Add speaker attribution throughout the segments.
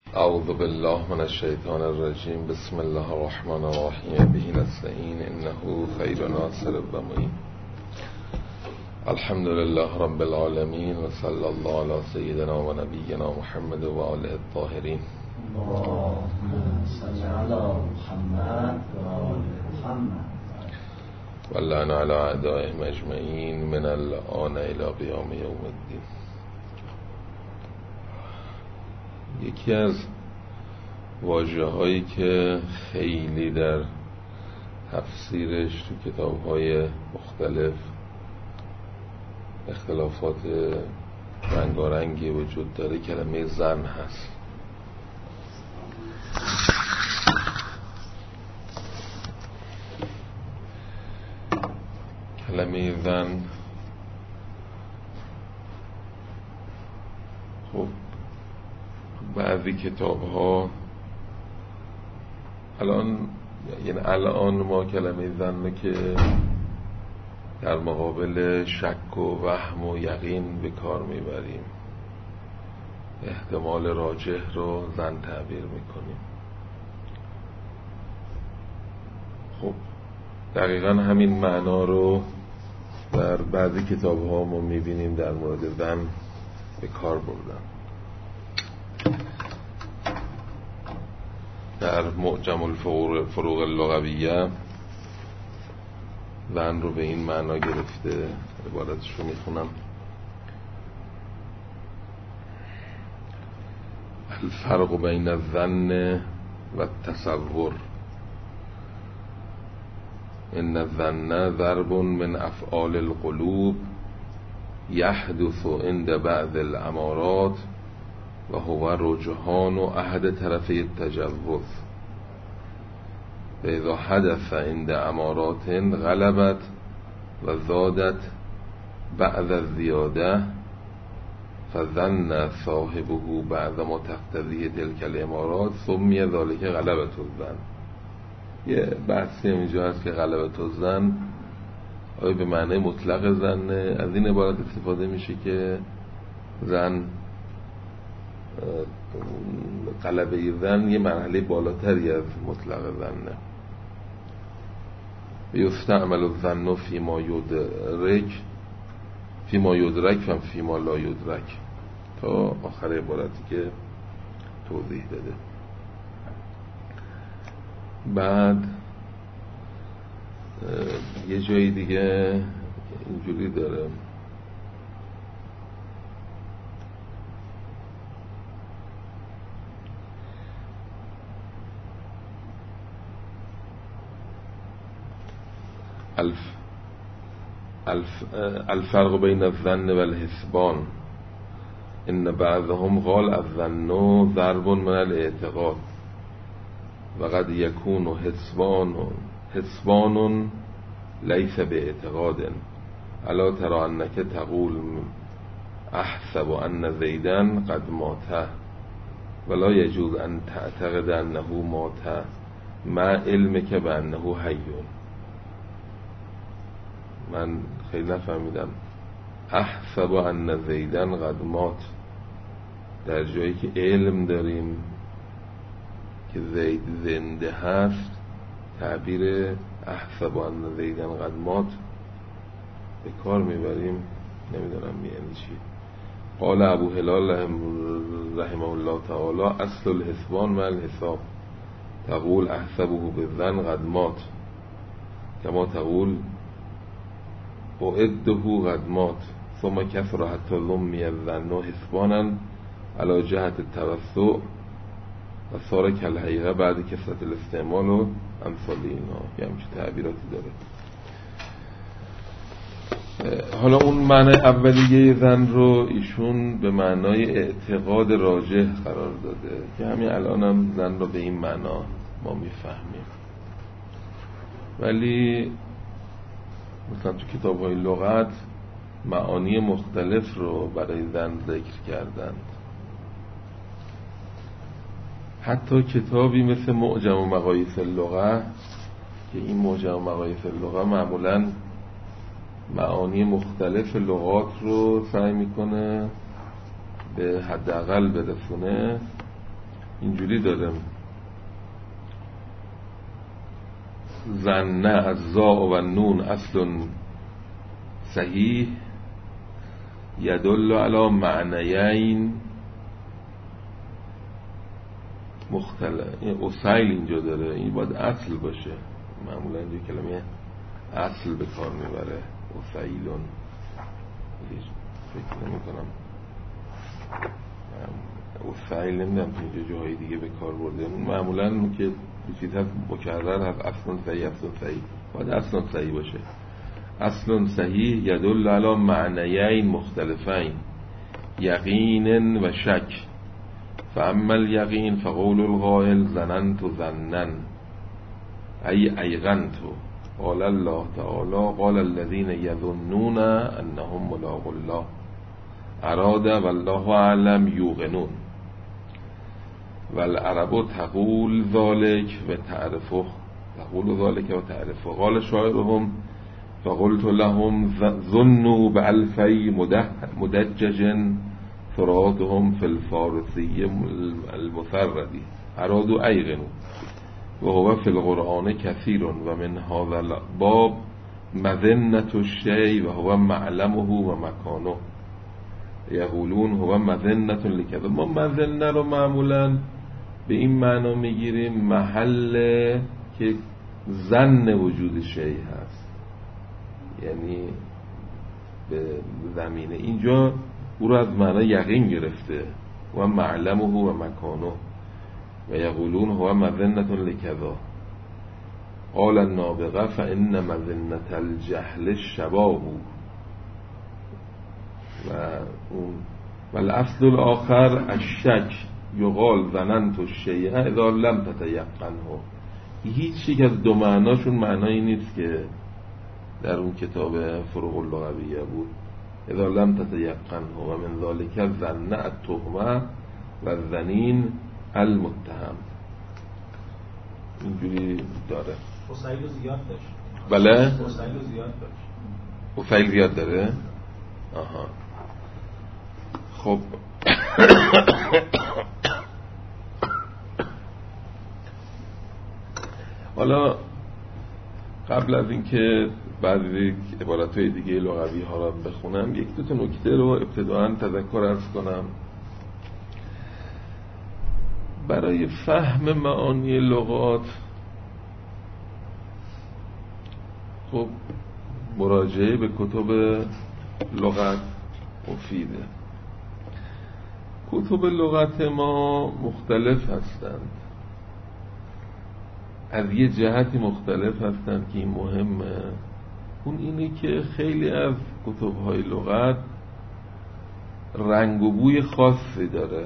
Speaker 1: اعوذ بالله من الشیطان الرجیم. بسم الله الرحمن الرحیم. به نستعین انه خیر ناصر و معین. الحمد لله رب العالمین و صلی الله علی سیدنا و نبینا محمد و آله الطاهرین.
Speaker 2: اللهم صل علی محمد و آل محمد
Speaker 1: و لعن علی اعدائهم اجمعین من الآن الی قیام یوم الدین. یکی از واژه‌هایی که خیلی در تفسیرش تو کتاب‌های مختلف اختلافات رنگارنگی وجود داره کلمه زن هست. کلمه زن خب بعضی کتاب‌ها الان ما کلمه زن که در مقابل شک و وهم و یقین به کار میبریم، احتمال راجح رو زن تعبیر میکنیم. خب دقیقا همین معنا رو در بعضی کتاب‌ها ما میبینیم در مورد زن به کار بردن. در معجم الفروق اللغویه زن رو به این معنا گرفته. عبارتش رو میخونم: الفرق بین الظن و التصور ان الظن ضرب من افعال القلوب یحدث عند بعض الامارات و هو رجحان و احد طرفی التجوز و اذا حدث عند امارات غلبت و زادت بعد الزیاده فظن صاحبه بعد ما تقتضی تلک الامارات سمی ذلك غلبت الظن. یه بحثی اینجا هست که غلبت الظن آیا به معنی مطلق زن از این عبارت استفاده میشه که زن غلبه زن یه مرحله بالاتری از مطلق زنه. یستعمل الظن فیما یدرک و فیما لا یدرک تا آخر عبارتی که توضیح داده. بعد یه جایی دیگه اینجوری داره: الفرق بین الظن و الحسبان ان بعضهم قال الظن ضرب من الاعتقاد و قد یکون حسبان لیس باعتقاد الا ترى انک تقول احسب ان زیدا قد مات ولا یجوز ان تعتقد انه مات مع علمک بانه حی. من خیلی نفهمیدم. احسب ان زیدا قد مات، در جایی که علم داریم که زید زنده هست تعبیر احسب ان زیدا قد مات به کار میبریم. نمیدونم یعنی چی. قال ابو هلال رحمه الله تعالی اصل الحسبان و الحساب تقول احسبه بالظن قد مات کما تقول اعده قد مات ثم کثر حتی ضمی الظن حسبانا علی جهت التوسع و صار کالحقیقه بعد کثرت الاستعمال و امثال اینا. یه همچه تعبیراتی داره. حالا اون معنی اولیه زن رو ایشون به معنای اعتقاد راجح قرار داده که همین الان هم زن رو به این معنا ما میفهمیم. ولی مثلا تو کتاب های لغت معانی مختلف رو برای زن ذکر کردند. حتی کتابی مثل معجم و مقاییس اللغه که این معجم و مقاییس اللغه معمولاً معانی مختلف لغات رو سعی میکنه به حداقل برسونه، اینجوری داره: زنه از زا و نون اصل صحیح یدل علی معنیین مختلف. این اصیل اینجا داره، این باید اصل باشه. معمولا اینجا کلمه اصل به کار میبره. اصیلون فکر نمی کنم اصیل، نمیدونم که اینجا جاهای دیگه به کار برده. معمولا که چیز هست مکرر هست، اصل صحیح، اصل صحیح، باید اصل صحیح باشه. اصل صحیح یدل علی معنیین مختلفین یقین و شک. فاما الیقین فقول القائل ظننت ظنا ای ایقنت. قال الله تعالی قال الذين يظنون انهم ملاقو الله اراد والله اعلم یوقنون. والعرب تقول ذلك و تعرفه، تقول ذلك و تعرفه. قال شاعرهم فقلت لهم ظنوا بألفي مدجج فرادهم في الفارسي المثرد ارادوا ایقنوا. وهو في القرآن كثير ومن هذا الباب مذنة الشيء وهو معلمه ومكانه. یقولون هو مذنة لکذا. ما مذنه رو معمولا به این معنا میگیریم محل که ظن وجود شیء هست، یعنی به زمینه. اینجا او رو از معنی یقین گرفته و معلمه و مکانه. و یقولون هو مذنة لکذا. قال النابغه فإن مذنة الجهل الشباب. و الاصل الاخر الشک یقال ظننت الشیء اذا لم تتیقنه. هیچ یک از دو معناشون معنایی نیست که در اون کتاب فروق اللغویه بود. اذا لم تتیقنه و من ذلك الظن التهمه و الظنین المتهم. اینجوری داره.
Speaker 3: اصیل زیاد داشت.
Speaker 1: بله؟
Speaker 3: اصیل زیاد داشت.
Speaker 1: اصیل زیاد داره؟ آها. خب حالا قبل از اینکه بعضی عبارت‌های دیگه لغوی ها را بخونم، یک دو تا نکته رو ابتداً تذکر عرض کنم. برای فهم معانی لغات خب مراجعه به کتب لغت مفیده. کتب لغت ما مختلف هستند، از یه جهتی مختلف هستند که این مهمه. اون اینه که خیلی از کتب‌های لغت رنگ و بوی خاصی داره.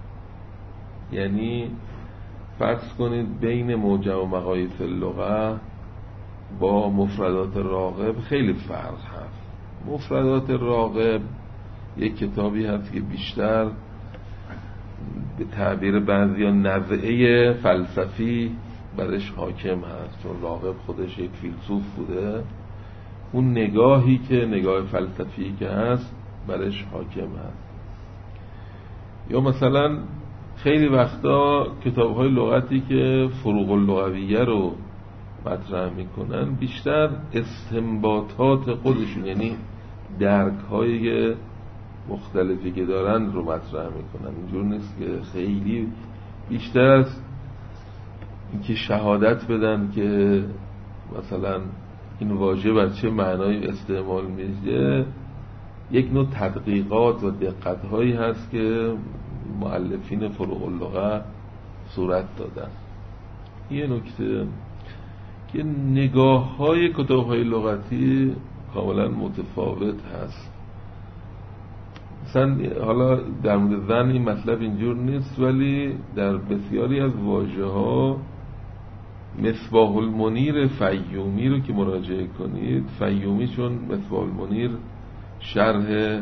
Speaker 1: یعنی فرض کنید بین موجب و مقاییس اللغه با مفردات راغب خیلی فرق هست. مفردات راغب یک کتابی هست که بیشتر به تعبیر بعضیا نزعه فلسفی برش حاکم هست، چون راغب خودش یک فیلسوف بوده. اون نگاهی که نگاه فلسفی که هست برش حاکم هست. یا مثلا خیلی وقتا کتاب‌های لغتی که فروق اللغویه رو مطرح میکنن بیشتر استنباطات خودشون، یعنی درک‌های مختلفی که دارن رو مطرح میکنن. اینجور نیست که خیلی بیشتر از اینکه شهادت بدن که مثلا این واژه بر چه معنایی استعمال میشه، یک نوع تدقیقات و دقت‌هایی هست که مؤلفین فروع اللغه صورت دادن. یه نکته که نگاه‌های کتاب‌های لغتی کاملا متفاوت هست. مثلا حالا در مورد زن این مطلب اینجور نیست، ولی در بسیاری از واژه‌ها مصباح المنیر فیومی رو که مراجعه کنید، فیومی چون مصباح المنیر شرح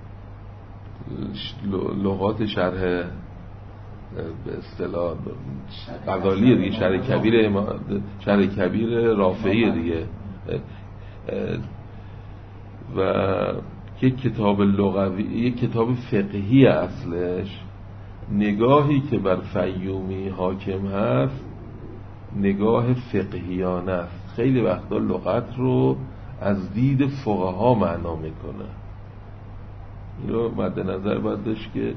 Speaker 1: لغات شرح به اصطلاح غزالی دیگه، شرح کبیر رافعی دیگه، و یک کتاب لغوی، یک کتاب فقهی اصلش، نگاهی که بر فیومی حاکم هست نگاه فقهیانه است. خیلی وقتا لغت رو از دید فقها معنا میکنه. این رو مد نظر باید داشت که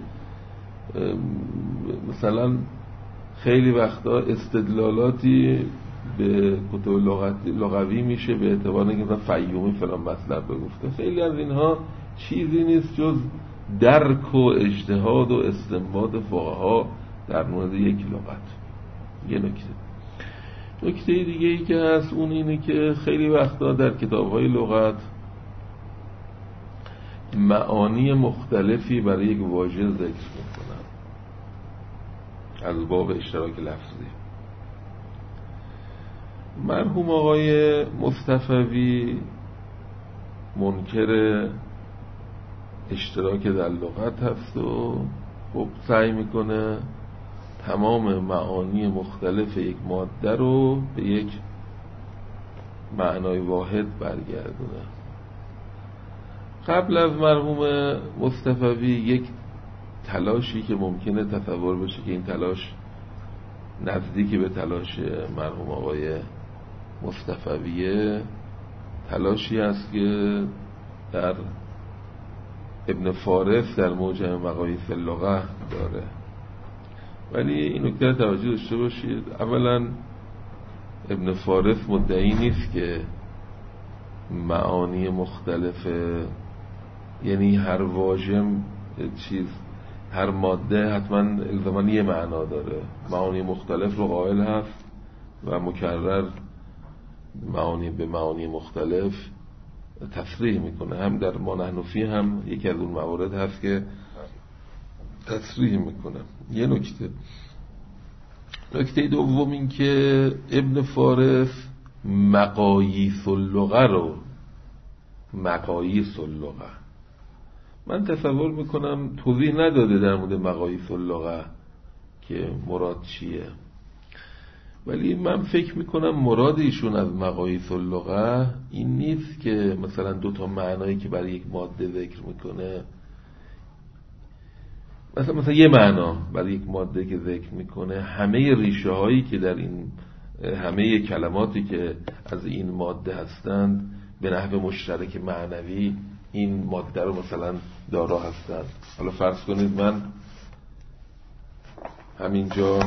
Speaker 1: مثلا خیلی وقتا استدلالاتی به کتب لغوی میشه به اعتبار اینکه فیومی فلان مطلب بگفته. خیلی از اینها چیزی نیست جز درک و اجتهاد و استنباط فقها در مورد یک لغت. یه نکته دیگه ای که هست اون اینه که خیلی وقتا در کتاب‌های لغت معانی مختلفی برای یک واژه ذکر میکنن از باب اشتراک لفظی. مرحوم آقای مصطفوی منکر اشتراک در لغت هست و خب سعی میکنه تمام معانی مختلف یک ماده رو به یک معنای واحد برگردونه. قبل از مرحوم مصطفوی یک تلاشی که ممکنه تصور بشه که این تلاش نزدیکی به تلاش مرحوم آقای مصطفویه، تلاشی است که در ابن فارس در موجم مقاییس اللغه داره. ولی این نکته توجه داشته باشید، اولا ابن فارس مدعی نیست که معانی مختلف، یعنی هر واژه چیز هر ماده حتما الزاماً یه معنا داره. معانی مختلف رو قائل هست و مکرر معانی به معانی مختلف تصریح میکنه. هم در ما نحن فیه هم یکی از اون موارد هست که تصریح میکنه. یه نکته دوم این که ابن فارس مقاییس اللغه من تصور میکنم توضیح نداده در مورد مقاییس اللغه که مراد چیه، ولی من فکر میکنم مراد ایشون از مقاییس اللغه این نیست که مثلا دوتا معنایی که برای یک ماده ذکر میکنه، مثلا یه معنا برای یک ماده که ذکر میکنه همه ریشه هایی که در این همه کلماتی که از این ماده هستند به نحو مشترک معنوی این ماده رو مثلا دارا هستند. حالا فرض کنید من همینجا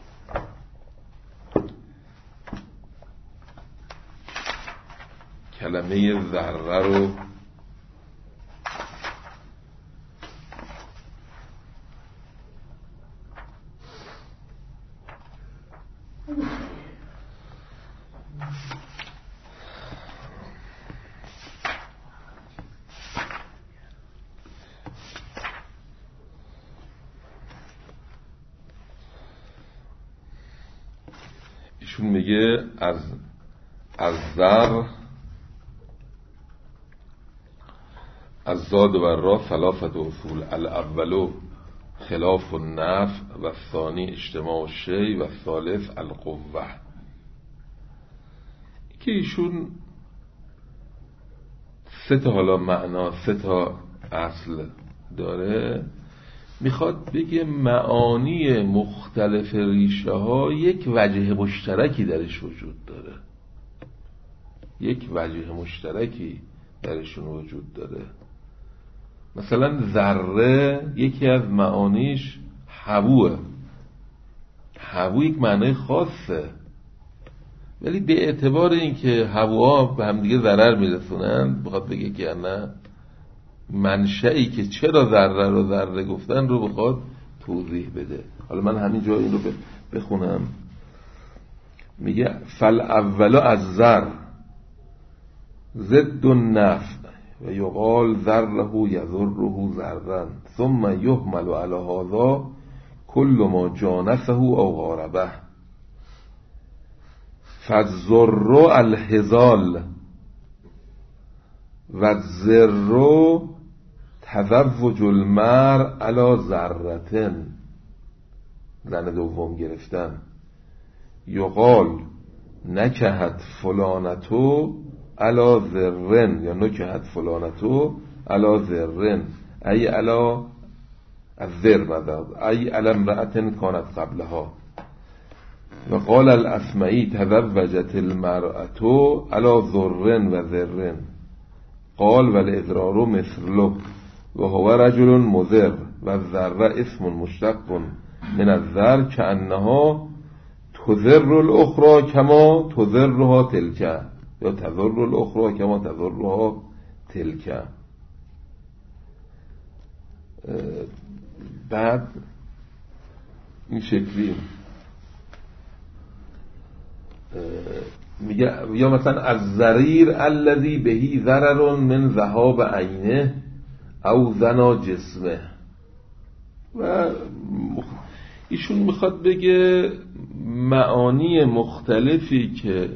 Speaker 1: کلمه ذره رو ایشون میگه از ذر از زاد و را ثلاثه اصول، الاول خلاف النفع و الثانی اجتماع الشیء و الثالث القوه. که ایشون سه تا حالا معنا سه تا اصل داره، میخواد بگه معانی مختلف ریشه ها یک وجه مشترکی درش وجود داره، یک وجه مشترکی درشون وجود داره. مثلا ذره یکی از معانیش هووه، هوو یک معنای خاصه، ولی به اعتبار اینکه هووها به هم دیگه ضرر میرسونن بخواد بگه که نه منشئی که چرا ذره رو ذره گفتن رو بخواد توضیح بده. حالا من همین جا این رو بخونم. میگه فالاول از ذر ضد النفع و یقال ذره یضره ذرا ثم یحمل علی هذا کل ما جانسه او قاربه فالذر الهزال و الذر تزوج المرء علی ذرتن، زن دوم گرفتن. یقال نکهت فلانتو علی ذرن یا نکهت فلانتو علی ذرن ای علی از ذر مذهب ای علم رأتن کانت قبلها. و قال الاسمعی تزوجت المرأة علی ذرن و ذرن قال والاضرار مثله و هو رجل مضر و الذره اسم مشتق من الذر كأنها تضر الاخرى کما تضرها تلک یا تضر الاخرى کما تضرها تلک. بعد این شکلی میگه یا مثلا از ضریر الذی بهی ضرر من ذهاب عینه او زنا جسمه. و ایشون میخواد بگه معانی مختلفی که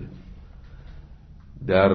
Speaker 1: در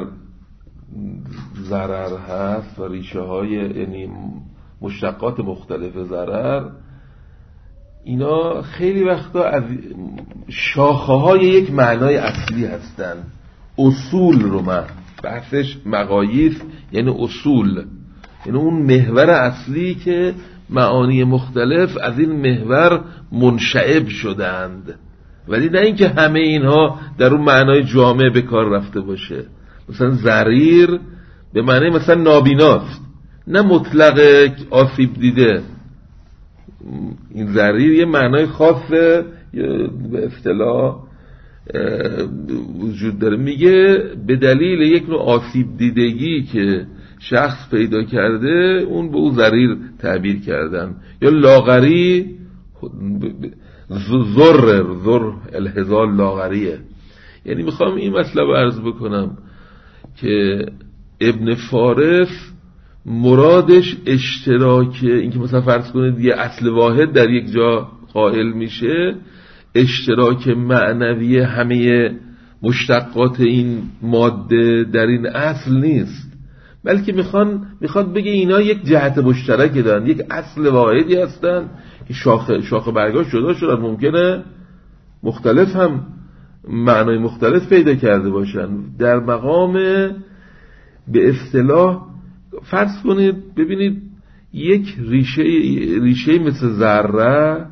Speaker 1: ضرر هست و ریشه های یعنی مشتقات مختلف ضرر، اینا خیلی وقتا از شاخه های یک معنای اصلی هستن. اصول رو بحثش مقاییس یعنی اصول، یعنی اون محور اصلی که معانی مختلف از این محور منشعب شدند، ولی نه اینکه همه اینها در اون معنای جامع به کار رفته باشه. مثلا ضریر به معنی مثلا نابیناست، نه مطلق آسیب دیده. این ضریر یه معنای خاصه به اصطلاح وجود داره. میگه به دلیل یک نوع آسیب دیدگی که شخص پیدا کرده اون به او ضریر تعبیر کردن. یا لاغری زر الهزال لاغریه. یعنی میخوام این مطلب عرض بکنم که ابن فارس مرادش اشتراک، اینکه مثلا فرض کنید یه اصل واحد در یک جا قائل میشه، اشتراک معنوی همه مشتقات این ماده در این اصل نیست، بلکه میخواد بگه اینا یک جهت مشترک دارن، یک اصل واحدی هستن که شاخه برگاش جدا شدن، ممکنه مختلف هم معنای مختلف پیدا کرده باشن. در مقام به اصطلاح فرض کنید ببینید یک ریشه مثل ذره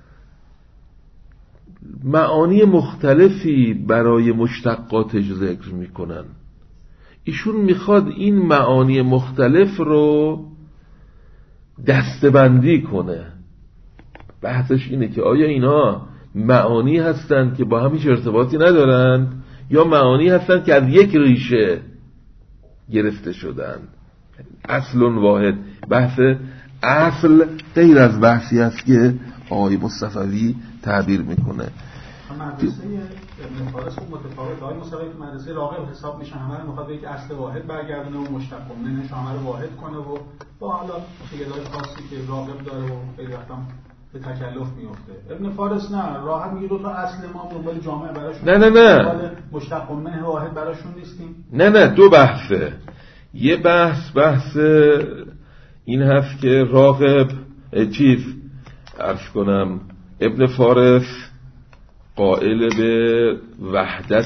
Speaker 1: معانی مختلفی برای مشتقاتش ذکر میکنن. ایشون میخواد این معانی مختلف رو دسته‌بندی کنه. بحثش اینه که آیا اینا معانی هستند که با هم هیچ ارتباطی ندارند یا معانی هستند که از یک ریشه گرفته شدند. اصل واحد. بحث اصل غیر از بحثی است که آقای مصطفوی تعبیر میکنه.
Speaker 4: مدرسه ابن فارس متفاوت. آقای مصطفوی که مدرسه راغب حساب میشن، همه رو میخواد به یک اصل واحد برگردونه و مشتق منش همه رو واحد کنه و با حالا قیدای خاصی که راغب داره و خیلی وقتا به تکلف میفته. ابن فارس نه، راحت میگه دو تا اصل ما دنبال جامعه براشون،
Speaker 1: نه
Speaker 4: مشتق منه واحد براشون نیستیم.
Speaker 1: نه دو بحثه. یه بحث این هست که راغب عرض کنم ابن فارس قائل به وحدت،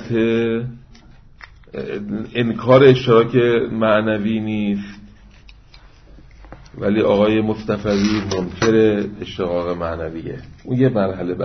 Speaker 1: انکار اشتراک معنوی نیست، ولی آقای مصطفوی منکر اشتراک معنویه. اون یه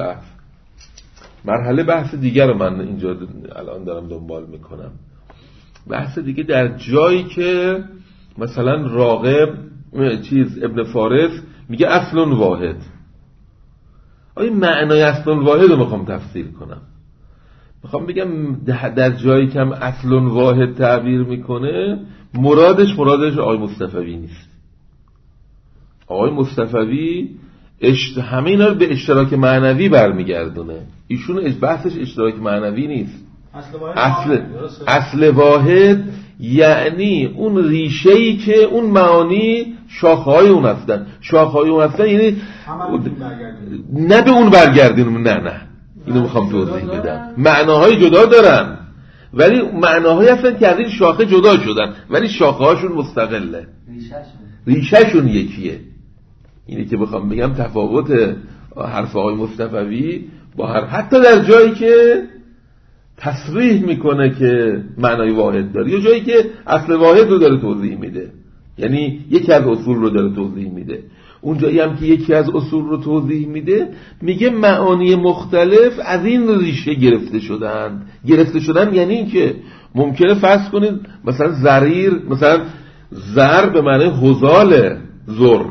Speaker 1: مرحله بحث دیگر رو من اینجا الان دارم دنبال میکنم. بحث دیگه در جایی که مثلا راغب ابن فارس میگه اصل واحد. آیا معنای اصل واحد رو میخوام تفسیر کنم، میخوام بگم در جایی که هم اصل واحد تعبیر میکنه مرادش آقای مصطفوی نیست. آقای مصطفوی همه اینا رو به اشتراک معنوی برمیگردونه. ایشون بحثش اشتراک معنوی نیست. اصل واحد یعنی اون ریشه‌ای که اون معانی شاخه‌های اون هستن. یعنی نه به اون برگردیم، نه اینو میخوام توضیح بدم. معناهای جدا دارن ولی معناهایی هستن که از این شاخه جدا شدن ولی شاخه‌هاشون مستقله، ریشه‌شون یکیه. اینه که بخوام بگم تفاوت حرف آقای مصطفوی با حتی در جایی که تصریح میکنه که معنای واحد داره یا جایی که اصل واحد رو داره توضیح میده، یعنی یکی از اصول رو داره توضیح میده. اونجایی هم که یکی از اصول رو توضیح میده میگه معانی مختلف از این ریشه گرفته شدن یعنی این که ممکنه فرض کنید مثلا زریر، مثلا زر به معنی هزال، زر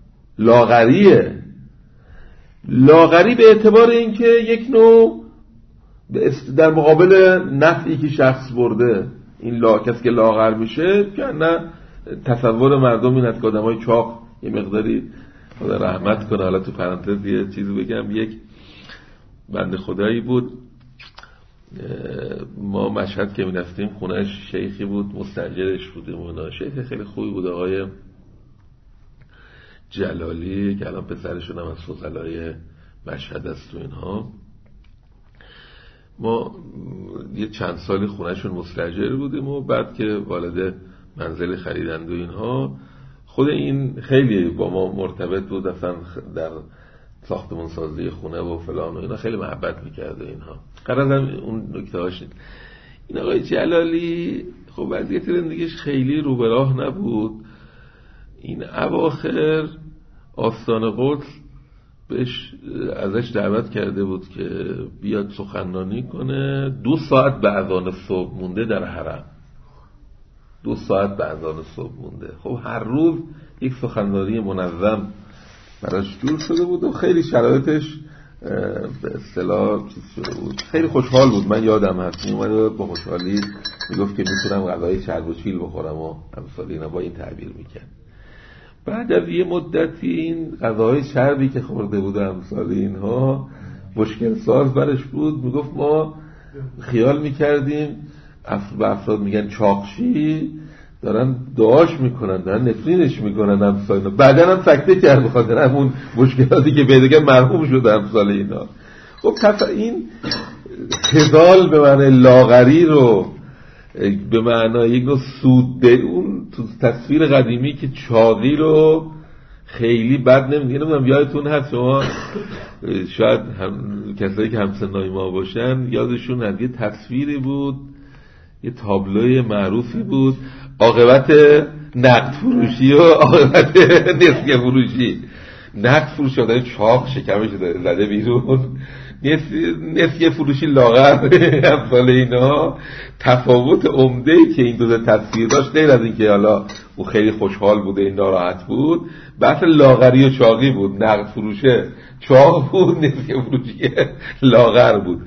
Speaker 1: لاغری به اعتبار این که یک نوع در مقابل نفعی که شخص برده، این کسی که لاغر میشه که نه تصور مردم این است که آدمای چاق یه مقداری خدا رحمت کنه. حالا تو پرانتز یه چیزی بگم، یک بنده خدایی بود ما مشهد که می‌رفتیم خونهش شیخی بود، مستاجرش بودیم، اونا شیخ خیلی خوبی بود، آقای جلالی که الان پسرشون هم از فضلای مشهد است تو اینها. ما یه چند سالی خونهشون مستاجر بودیم و بعد که والد منزل خریدند و اینها، خود این خیلی با ما مرتبط بود، اصلا در ساختمان سازی خونه و فلان و اینا خیلی محبت میکرد و اینها. قرارم اون نکته هاش این آقای جلالی خب وضعیت زندگیش خیلی رو به راه نبود. این اواخر آستان قدس ازش دعوت کرده بود که بیاد سخنرانی کنه. 2 ساعت به اذان صبح مونده در حرم، 2 ساعت به اذان صبح مونده. خب هر روز یک سخنرانی منظم براش جور شده بود و خیلی شرایطش به اصطلاح چیز شده بود. خیلی خوشحال بود، من یادم هست میومد با خوشحالی میگفت که میتونم غذای چرب و چیل بخورم و امثال اینا، با این تعبیر میکرد. بعد از یه مدتی این غذاهای چربی که خورده بود امثال اینها مشکل ساز برش بود. میگفت ما خیال میکردیم به افراد میگن چاقشی، دارن دعاش میکنن، دارن نفرینش میکنن امثال اینا. بعدن هم سکته کرد بخاطر همون مشکلاتی که پیدا مرحوم شده امثال اینا. خب این هزال به معنی لاغری رو به معنای یک نوع سود به اون تو تصویر قدیمی که چاقی رو خیلی بد نمیدونم یادتون هست شما شاید کسایی که همسنای ما باشن یادشون هست یه تصویری بود، یه تابلوی معروفی بود، عاقبت نقد فروشی و عاقبت نسیه فروشی. نقد فروش شده چاق شکمش زده بیرون، نسیه فروشی لاغر امثال اینا. تفاوت عمده‌ای که این دو تصویر داشت غیر از این که حالا او خیلی خوشحال بوده این ناراحت بود، بحث لاغری و چاقی بود. نقد فروشه چاق بود، نسیه فروشی لاغر بود.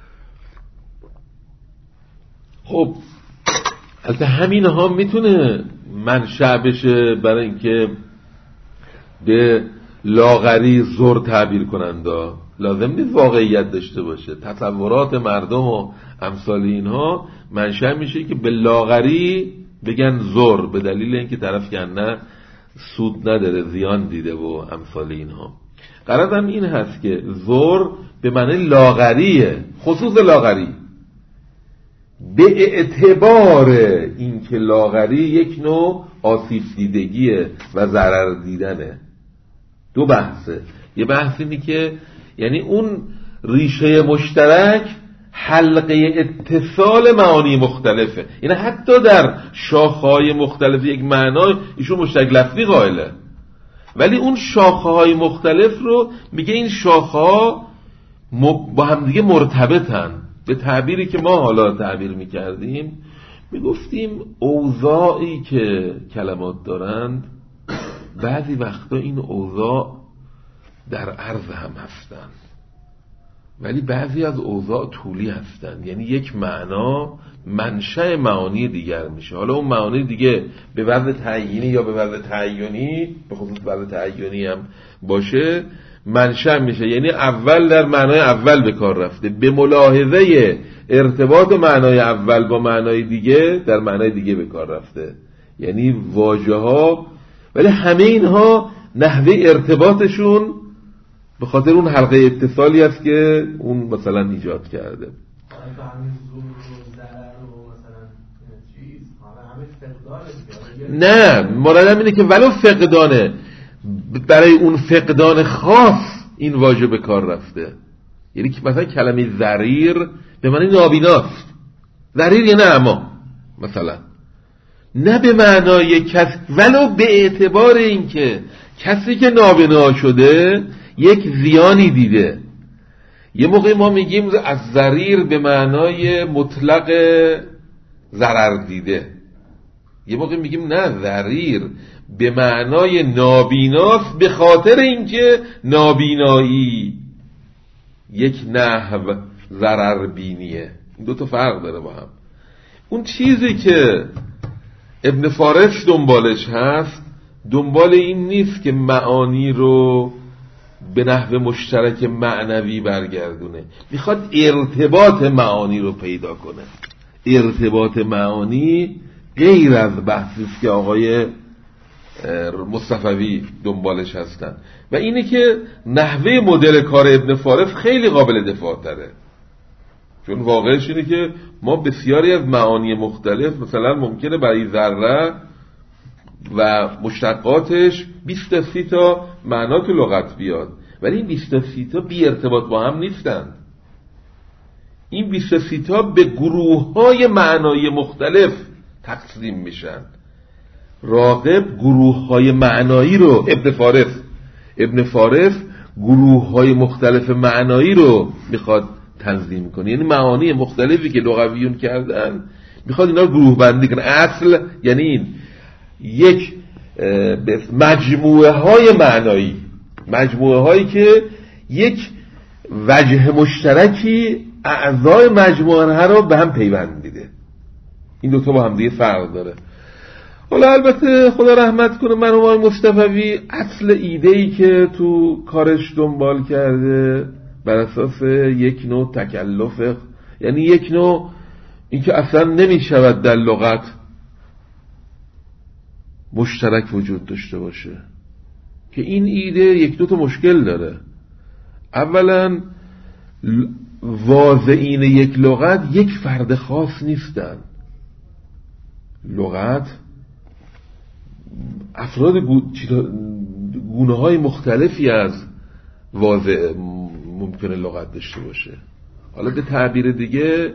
Speaker 1: خب البته همین ها میتونه منشأ بشه برای اینکه به لاغری زور تعبیر کننده، لازم نیست واقعیت داشته باشه. تصورات مردم و امثال اینها منشأ میشه که به لاغری بگن زور، به دلیل اینکه طرف کنه سود نداره، زیان دیده و امثال اینها. غرضم این هست که زور به معنی لاغریه، خصوص لاغری، به اعتبار اینکه لاغری یک نوع آسیب دیدگیه و ضرر دیدنه. 2 بحثه. یه بحث اینه که یعنی اون ریشه مشترک حلقه اتصال معانی مختلفه، یعنی حتی در شاخه‌های مختلف یک معنای ایشون مشترک لفظی قائله، ولی اون شاخه‌های مختلف رو میگه این شاخه‌ها با همدیگه مرتبطن. به تعبیری که ما حالا تعبیر میکردیم میگفتیم اوضاعی که کلمات دارند بعضی وقتا این اوضاع در عرض هم هستن، ولی بعضی از اوضاع طولی هستن، یعنی یک معنا منشأ معانی دیگر میشه. حالا اون معانی دیگه به وضع تعیینی یا به وضع تعیینی، به خصوص وضع تعیینی هم باشه، منشأ میشه، یعنی اول در معنای اول به کار رفته به ملاحظه ارتباط معنای اول با معنای دیگه در معنای دیگه به کار رفته، یعنی واژه ها، ولی همه اینها نحوه ارتباطشون به خاطر اون حلقه اتصالی است که اون مثلا ایجاد کرده. نه مرادم اینه که ولو فقدانه، برای اون فقدان خاص این واژه به کار رفته. یعنی که مثلا کلمه ضریر به معنی نابیناست، ضریر یعنی اما مثلا نه به معنای کس، ولو به اعتبار این که کسی که نابینا شده یک زیانی دیده. یه موقع ما میگیم از ضریر به معنای مطلق ضرر دیده، یه موقع میگیم نه، ضریر به معنای نابیناست به خاطر اینکه نابینایی یک نحو ضرر بینیه. این دو تا فرق داره با هم. اون چیزی که ابن فارس دنبالش هست، دنبال این نیست که معانی رو به نحو مشترک معنوی برگردونه، میخواد ارتباط معانی رو پیدا کنه. ارتباط معانی غیر از بحثی است که آقای مصطفوی دنبالش هستن و اینه که نحوه مدل کار ابن فارس خیلی قابل دفاع تره، چون واقعش اینه که ما بسیاری از معانی مختلف، مثلا ممکنه برای ذره و مشتقاتش 20 تا 30 تا معنا تو لغت بیاد، ولی این 20 تا 30 تا بی ارتباط با هم نیستند. این 20 تا 30 تا به گروه‌های معنایی مختلف تقسیم میشن. راغب گروه‌های معنایی رو، ابن فارس گروه‌های مختلف معنایی رو میخواد تنظیم کنه، یعنی معانی مختلفی که لغویون کردن میخواد اینا رو گروه بندی کنه. اصل یعنی این یک مجموعه های معنایی، مجموعه هایی که یک وجه مشترکی اعضای مجموعه ها رو به هم پیوند میده. این دوتا با هم دیگه فرق داره. حالا البته خدا رحمت کنه مرحوم آقای مصطفوی اصل ایده‌ای که تو کارش دنبال کرده بر اساس یک نوع تکلف، یعنی یک نوع این که اصلا نمیشود در لغت مشترک وجود داشته باشه، که این ایده یک دو تا مشکل داره. اولا واضعین یک لغت یک فرد خاص نیستن. لغت افراد گونه های مختلفی از واضع ممکنه لغت داشته باشه. حالا به تعبیر دیگه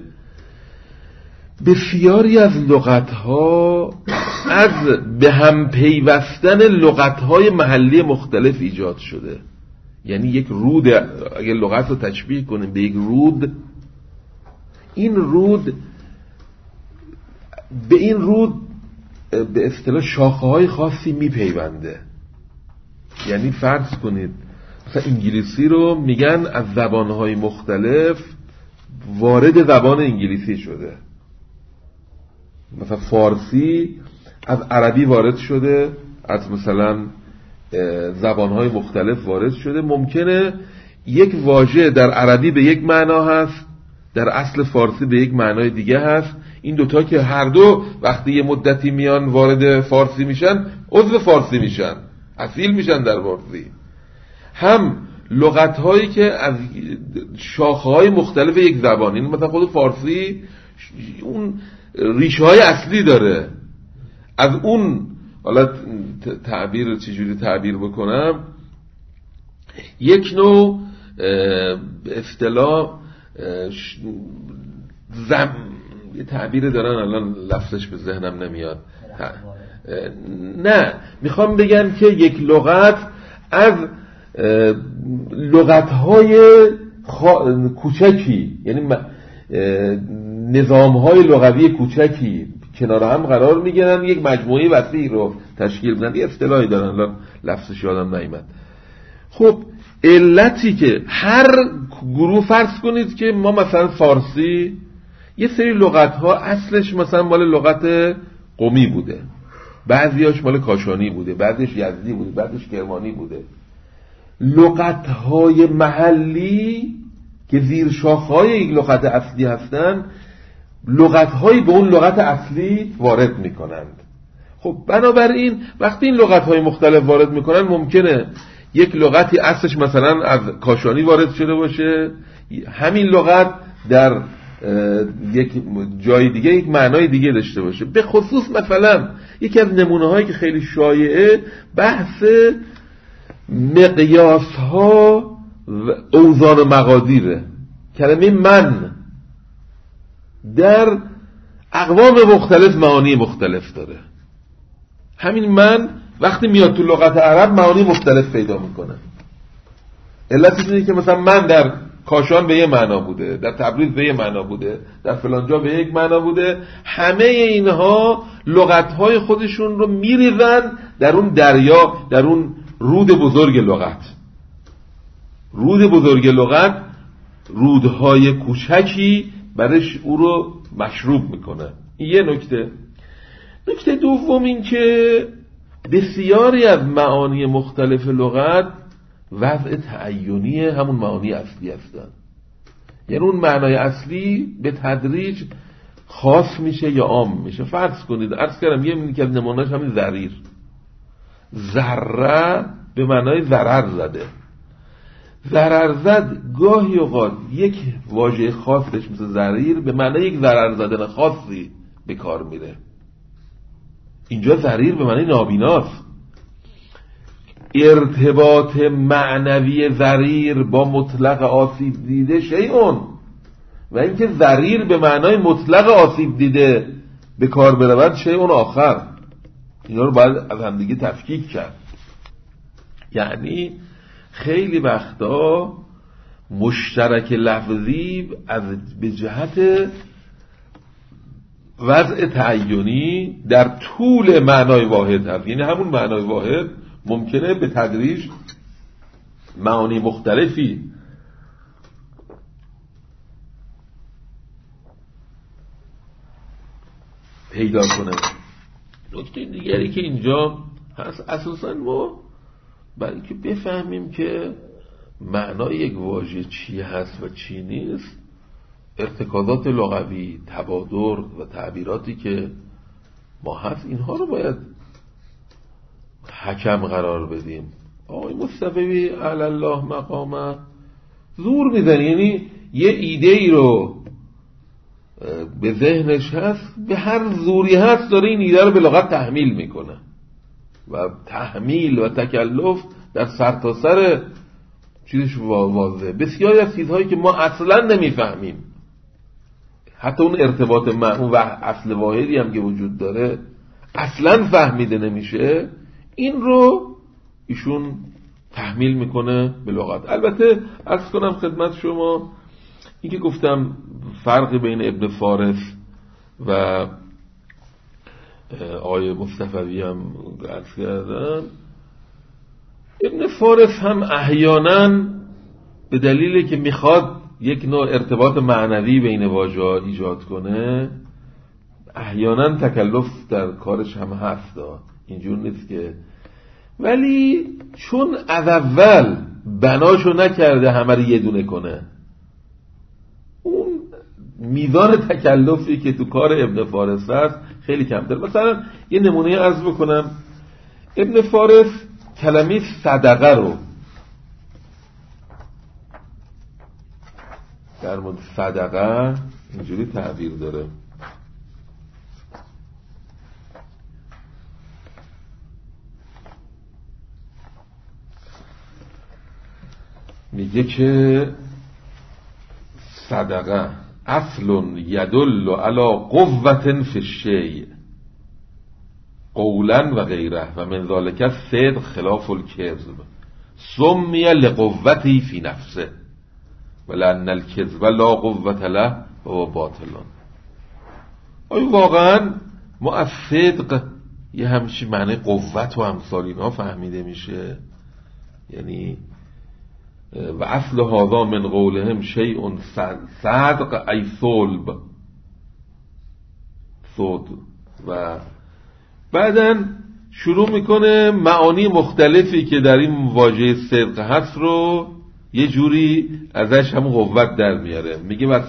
Speaker 1: بسیاری از لغت‌ها از به هم پیوستن لغت‌های محلی مختلف ایجاد شده. یعنی یک رود، اگر لغت رو تشبیه کنیم به یک رود، این رود به این رود به اصطلاح شاخه‌های خاصی میپیونده. یعنی فرض کنید مثلا انگلیسی رو میگن از زبان‌های مختلف وارد زبان انگلیسی شده، مثلا فارسی از عربی وارد شده، از مثلا زبان‌های مختلف وارد شده. ممکنه یک واژه در عربی به یک معنا هست، در اصل فارسی به یک معنای دیگه هست. این دوتا که هر دو وقتی یه مدتی میان وارد فارسی میشن عضو فارسی میشن، اصیل میشن در فارسی. هم لغت‌هایی که از شاخه‌های مختلف یک زبان، این مثلا خود فارسی اون ریشه‌های اصلی داره، از اون حالا تعبیر چجوری تعبیر بکنم، یک نوع اصطلاح یه تعبیر دارن الان لفظش به ذهنم نمیاد. نه، میخوام بگم که یک لغت از لغت‌های کوچکی، یعنی نظام‌های لغوی کوچکی کنار هم قرار میگیرن، یک مجموعه وسیع رو تشکیل میدن. یه اصطلاحی دارن الان لفظش یادم نیامد. خب علتی که هر گروه، فرض کنید که ما مثلا فارسی یه سری لغت‌ها اصلش مثلا مال لغت قمی بوده، بعضیاش مال کاشانی بوده، بعضیش یزدی بوده، بعضیش کرمانی بوده. لغت‌های محلی که زیر شاخه‌های یک لغت اصلی هستن، لغت‌هایی به اون لغت اصلی وارد می‌کنند. خب بنابراین وقتی این لغت‌های مختلف وارد می‌کنن، ممکنه یک لغتی اصلش مثلا از کاشانی وارد شده باشه، همین لغت در یک جای دیگه یک معنای دیگه داشته باشه. به خصوص مثلا یکی از نمونه‌هایی که خیلی شایعه بحث مقیاس‌ها و اوزان و مقادیره. کلمه من در اقوام مختلف معانی مختلف داره. همین من وقتی میاد تو لغت عرب معانی مختلف پیدا میکنه. علتش اینه که مثلا من در کاشان به یه معنا بوده، در تبریز به یه معنا بوده، در فلانجا به یک معنا بوده. همه اینها لغت‌های خودشون رو میریزن در اون دریا، در اون رود بزرگ لغت. رود بزرگ لغت رودهای کوچکی برش او رو مشروب میکنه. این یه نکته. نکته دوم این که بسیاری از معانی مختلف لغت وضع تعیینی همون معانی اصلی هستن. یعنی اون معنای اصلی به تدریج خاص میشه یا عام میشه. فرض کنید عرض کردم یه منی که از نمونهش همین ضریر، ذره به معنای ضرر زده. ضرر زد گاهی اوقات یک واژه خاصش مثل ضریر به معنای یک ضرر زدن خاصی به کار میره. اینجا ضریر به معنای نابیناست. ارتباط معنوی ضریر با مطلق آسیب دیده شیئون، و اینکه ضریر به معنای مطلق آسیب دیده به کار برود شیئون آخر. اینا رو باید از هم دیگه تفکیک کرد. یعنی خیلی وقتا مشترک لفظی از به جهت وضع تعیینی در طول معنای واحد هست. یعنی همون معنای واحد ممکنه به تدریج معانی مختلفی پیدا کنه. نکته دیگری که اینجا هست اساساً ما برای که بفهمیم که معنای یک واژه چی هست و چی نیست، ارتکازات لغوی، تبادر و تعبیراتی که ما هست اینها رو باید حکم قرار بدیم. آقای مصطفی علی الله مقامه زور میزنه، یعنی یه ایده ای رو به ذهنش هست، به هر زوری هست داره این ایده رو به لغت تحمیل میکنه و تحمیل و تکلف در سرتاسر چیزش واضحه. بسیاری از چیزهایی که ما اصلا نمیفهمیم، حتی اون ارتباط معمول و اصل واحدی هم که وجود داره اصلا فهمیده نمیشه، این رو ایشون تحمیل میکنه به لغت. البته عرض کنم خدمت شما این که گفتم فرق بین ابن فارس و آقای مصطفی هم عرض کردم، ابن فارس هم احیانا به دلیلی که میخواد یک نوع ارتباط معنوی بین واژه‌ها ایجاد کنه احیانا تکلف در کارش هم هست، اینجور نیست که، ولی چون از اول بناشو نکرده همه رو یه دونه کنه، اون میزان تکلفی که تو کار ابن فارس هست خیلی کمتر. مثلا یه نمونه عرض بکنم، ابن فارس کلمه صدقه رو در مورد صدقه اینجوری تعبیر داره، میگه که صدقه اصل یدل علی قوة فی الشیء قولا و غیره و من ذلک الصدق خلاف الکذب سمی لقوته فی نفسه ولأن الکذب لا قوة له و باطلان. آیا واقعا ما از صدق یه همچین معنی قوت و امثال اینها فهمیده میشه؟ یعنی و اصل هذا من قولهم شیء صدق ای صلب صد. و بعدن شروع میکنه معانی مختلفی که در این واژه صدق هست رو یه جوری ازش هم قوت در میاره. میگه و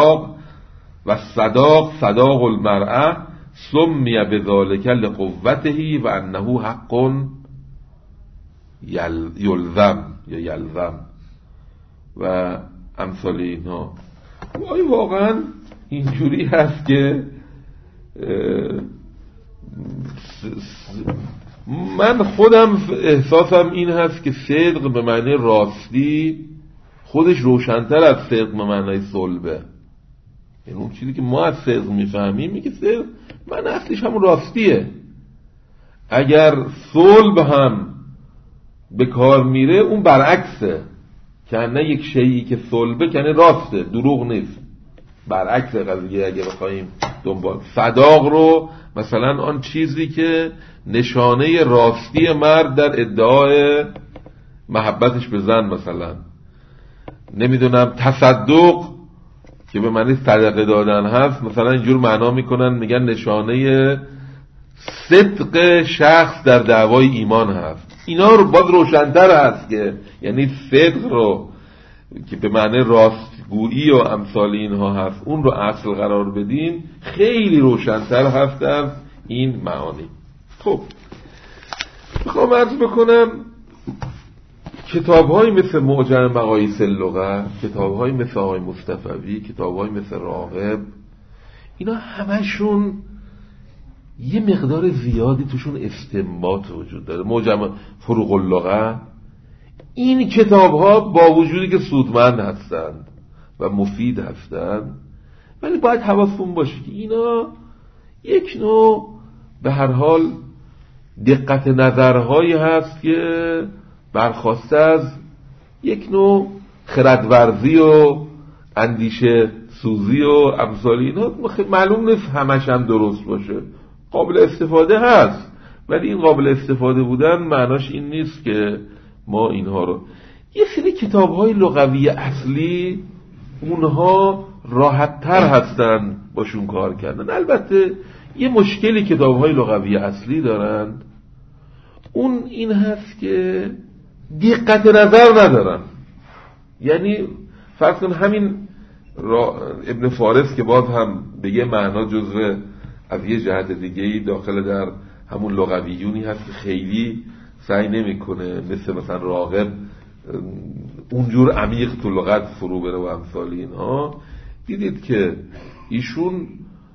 Speaker 1: صداق المرأة سمی بذالک لقوته و انه حق یلزم یا یلزم و امثال اینها. واقعا اینجوری هست که من خودم احساسم این هست که صدق به معنی راستی خودش روشن‌تر از صدق به معنی صلبه. یعنی اون چیزی که ما از صدق میفهمیم میگه صدق من اصلش همون راستیه، اگر صلب هم به کار میره اون برعکسه، که نه یک شیئی که صلبه کنه راسته، دروغ نیست، برعکس قضیه. اگه بخوایم دنبال صداق رو مثلا آن چیزی که نشانه راستی مرد در ادعای محبتش به زن، مثلا نمیدونم تصدق که به معنی صدقه دادن هست، مثلا اینجور معنا میکنن، میگن نشانه صدق شخص در دعوای ایمان هست. اینا رو باز روشن‌تر هست که یعنی صدق رو که به معنی راستگویی و امثال اینها هست، اون رو اصل قرار بدیم، خیلی روشن‌تر هست از این معانی. خب میخوام عرض بکنم کتاب‌هایی مثل معجم مقاییس اللغه، کتاب‌هایی مثل آقای مصطفوی، کتاب‌هایی مثل راغب، اینا همشون یه مقدار زیادی توشون استنباط وجود داره. معجم فروغ اللغه، این کتاب‌ها با وجودی که سودمند هستند و مفید هستند، ولی باید حواستون باشه که اینا یک نوع به هر حال دقت نظرهایی هست که برخواسته از یک نوع خردورزی و اندیشه سوزی و امثال اینا. معلوم نیست همش هم درست باشه، قابل استفاده هست، ولی این قابل استفاده بودن معناش این نیست که ما اینها رو. یه سری کتاب‌های لغوی اصلی اونها راحت‌تر هستن باشون کار کردن. البته یه مشکلی کتاب‌های لغوی اصلی دارند، اون این هست که دقت نظر ندارن. یعنی فرض کن همین ابن فارس که باز هم به یه معنا جزء از یه جهت دیگه‌ای داخل در همون لغویونی هست که خیلی سعی نمی‌کنه مثلا راغب اونجور عمیق تو لغت فرو بره و امثال اینها. دیدید که ایشون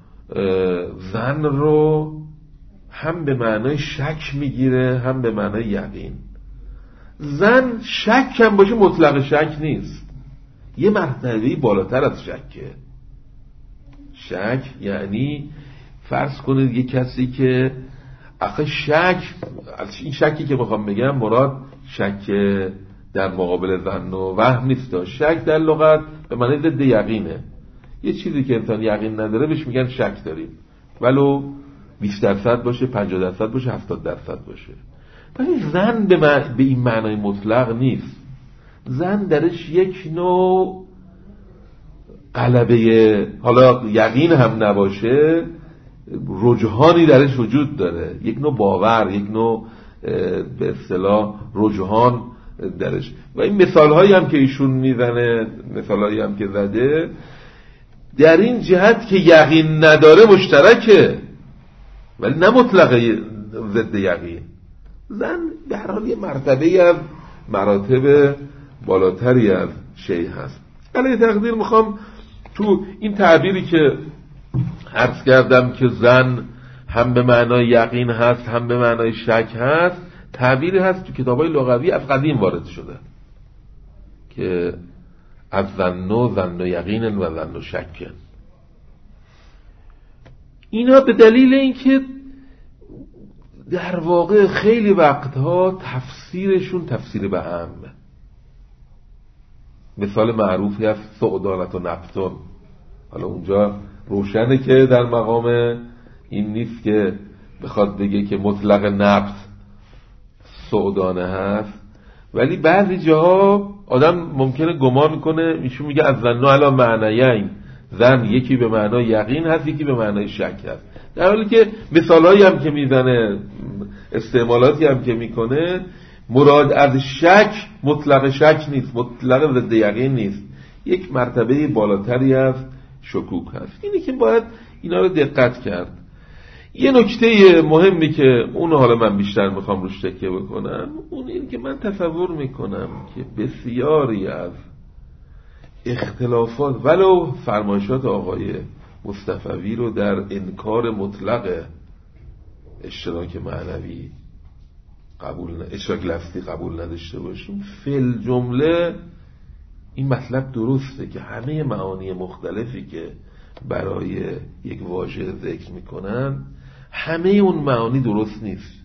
Speaker 1: زن رو هم به معنای شک میگیره هم به معنای یقین. زن شک هم باشه مطلق شک نیست، یه مرتبه‌ای بالاتر از شکه. شک یعنی فرض کنید یه کسی که آخه شک، این شکی که میخوام بگم مراد شک در مقابل ظن و وهم نیست. شک در لغت به معنی ضد یقینه. یه چیزی که انسان یقین نداره بهش میگن شک داریم، ولو 20% باشه، 50% باشه، 70% باشه. ولی زن به این معنای مطلق نیست. زن درش یک نوع غلبه، حالا یقین هم نباشه، رجحانی درش وجود داره، یک نوع باور، یک نوع به اصطلاح رجحان درش. و این مثالهایی هم که ایشون میزنه، مثالهایی هم که زده، در این جهت که یقین نداره مشترکه، ولی نه مطلق ضد یقین. زن به هر حال یه مرتبه از مراتب بالاتری از شی هست. علی تقدیر میخوام تو این تعبیری که عرض کردم که زن هم به معنای یقین هست هم به معنای شک هست، تعبیری هست تو کتابای لغوی از قدیم وارد شده که از ظن و یقین و ظن و شک. اینا به دلیل اینکه در واقع خیلی وقتها تفسیرشون تفسیر به هم. مثال معروفی هست سعودانت و نبتون. حالا اونجا روشنه که در مقام این نیست که بخواد بگه که مطلق نبت سعودانه هست، ولی بعضی جاها آدم ممکنه گمان کنه ایشون میگه از ظن علی معنیین، زن یکی به معنای یقین هست یکی به معنای شک هست، در حالی که مثالایی هم که میزنه، استعمالاتی هم که میکنه، مراد از شک مطلق شک نیست، مطلق ضد یقین نیست، یک مرتبه بالاتری از شکوک هست. اینی که باید اینا رو دقت کرد. یه نکته مهمی که اون حالا من بیشتر میخوام روش تکیه بکنم، اون این که من تصور میکنم که بسیاری از اختلافات ولو فرمایشات آقای مصطفوی رو در انکار مطلق اشتراک معنوی اشتراک لفظی قبول نداشته باشیم، فی الجمله این مطلب درسته که همه معانی مختلفی که برای یک واژه ذکر میکنن، همه اون معانی درست نیست.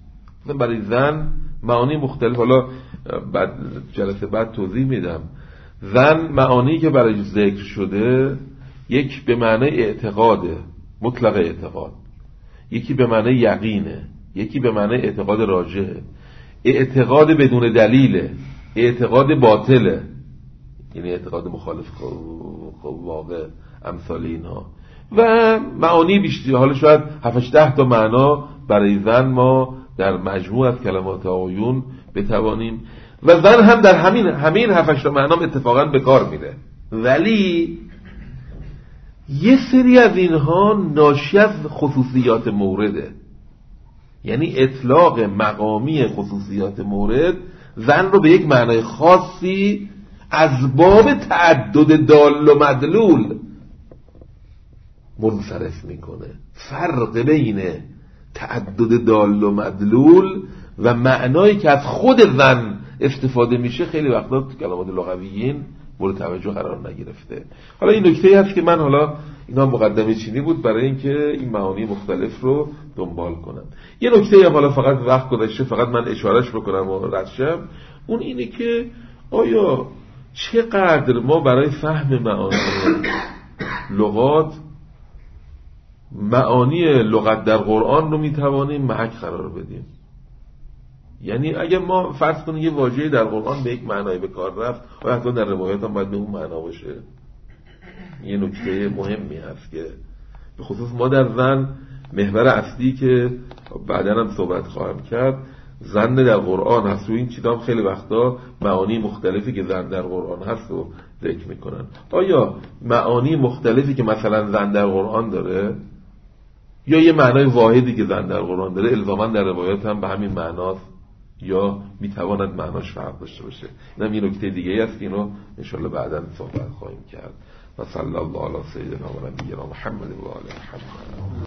Speaker 1: برای زن معانی مختلف، حالا بعد جلسه بعد توضیح میدم. زن معانی که برای ذکر شده، یک به معنی اعتقاده، مطلق اعتقاد، یکی به معنی یقینه، یکی به معنی اعتقاد راجحه، اعتقاد بدون دلیله، اعتقاد باطله، یعنی اعتقاد مخالف واقع، امثال اینها. و معانی بیشتری، حالا شاید 7-8 تا معنا برای زن ما در مجموع از کلمات آقایون بتوانیم، و زن هم در همین 7-8 تا معنا اتفاقا به کار میره. ولی یه سری از اینها ناشی از خصوصیات مورده، یعنی اطلاق مقامی خصوصیات مورد زن رو به یک معنای خاصی از باب تعدد دال و مدلول منصرف میکنه. فرق بین تعدد دال و مدلول و معنایی که از خود زن استفاده میشه خیلی وقتا تو کلمات لغویین مورد توجه قرار نگرفته. حالا این نکته هست که من حالا اینا مقدمه چینی بود برای اینکه این معانی مختلف رو دنبال کنم. یه نکته هم حالا فقط وقت گذشته فقط من اشارهش بکنم و رد شم، اون اینه که آیا چقدر ما برای فهم معانی لغات، معانی لغت در قرآن رو میتوانیم محک قرار بدیم. یعنی اگه ما فرض کنیم یه واژه‌ای در قرآن به یک معنای به کار رفت، آیا حتما در روایات هم باید به اون معنا باشه؟ یه نکته مهمی هست که به خصوص ما در زن محور اصلی که بعداً هم صحبت خواهم کرد، زن در قرآن هست و این چیزام خیلی وقتا معانی مختلفی که زن در قرآن هست رو ذکر میکنن. آیا معانی مختلفی که مثلا زن در قرآن داره یا یه معنای واحدی که زن در قرآن داره الزاماً در روایات هم به همین معناست یا میتواند معناش فرق داشته باشه؟ اینم یه نکته دیگه است که اینو انشالله بعداً صحبت خواهیم کرد. و صلی الله علی سیدنا و نبینا محمد و آله محمد.